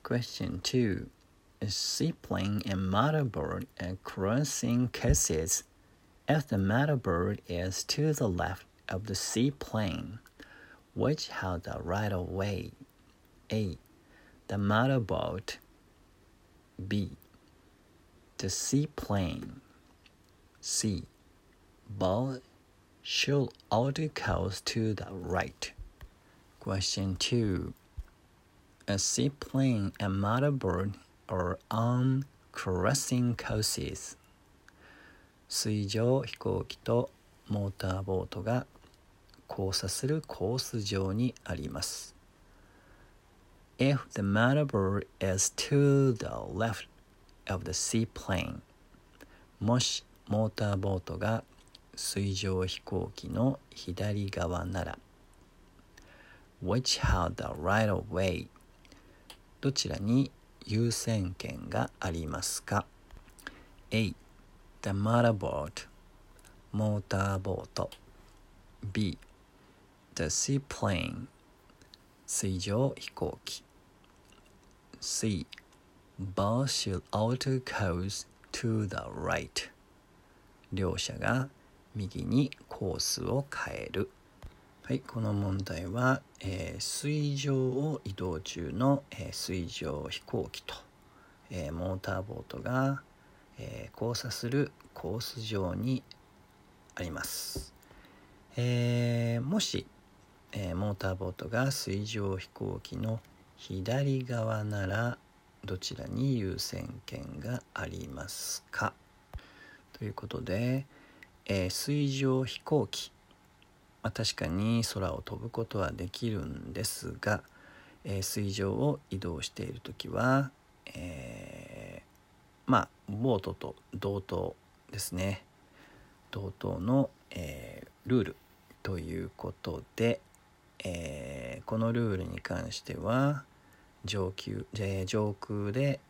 Question 2. A seaplane and motherboard are crossing courses. If the motherboard is to the left of the seaplane, which has the right of way? A. The motorboat. B. The seaplane. C. Both should alter course to the right. Question 2. A seaplane and motherboard are on crossing courses. 水上飛行機とモーターボートが交差するコース上にあります。If the motherboard is to the left of the seaplane, もしモーターボートが水上飛行機の左側なら Which has the right of way? どちらに優先権がありますか？ A. The motorboat モーターボート B. The seaplane 水上飛行機 C. Both should alter course to the right 両者が右にコースを変える。はい、この問題は、水上を移動中の、水上飛行機と、モーターボートが、交差するコース上にあります。もし、モーターボートが水上飛行機の左側ならどちらに優先権がありますか？ということで、水上飛行機、確かに空を飛ぶことはできるんですが、水上を移動しているときは、ボートと同等ですね。同等の、ルールということで、このルールに関しては上空で、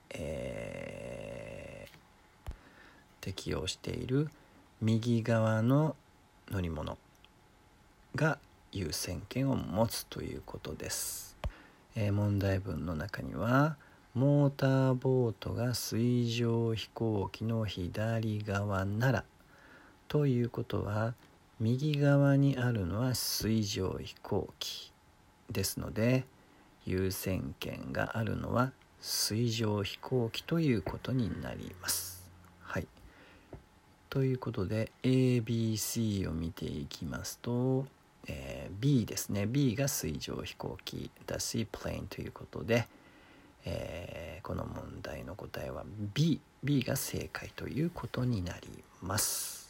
適用している右側の乗り物が優先権を持つということです。問題文の中にはモーターボートが水上飛行機の左側ならということは右側にあるのは水上飛行機ですので優先権があるのは水上飛行機ということになります。はい。ということで ABC を見ていきますと、B ですね。B が水上飛行機 The seaplane ということで、この問題の答えは B が正解ということになります。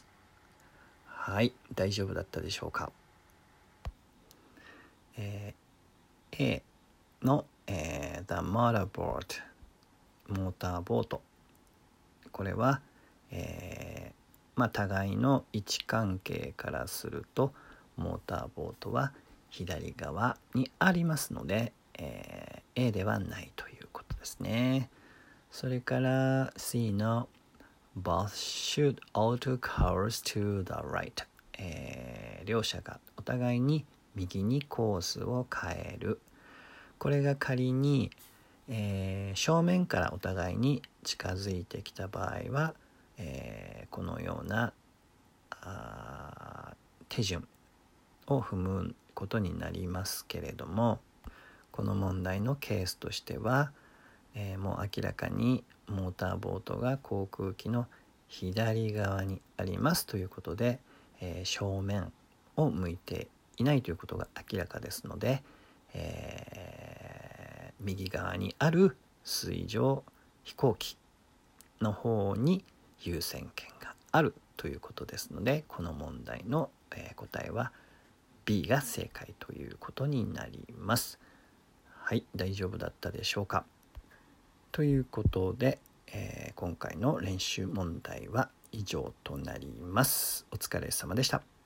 はい、大丈夫だったでしょうか。A の、The motorboat モーターボート、これは、互いの位置関係からするとモーターボートは左側にありますので、A ではないということですね。それから C の Both should alter course to the right、両者がお互いに右にコースを変える。これが仮に、正面からお互いに近づいてきた場合は、このような手順を踏むことになりますけれども、この問題のケースとしては、もう明らかにモーターボートが航空機の左側にありますということで、正面を向いていないということが明らかですので、右側にある水上飛行機の方に優先権があるということですので、この問題の、答えは B が正解ということになります。はい、大丈夫だったでしょうか。ということで、今回の練習問題は以上となります。お疲れ様でした。